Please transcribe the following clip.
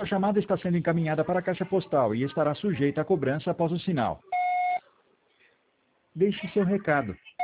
chamada está sendo encaminhada para a caixa postal e estará sujeita a cobrança após o sinal. Deixe seu recado.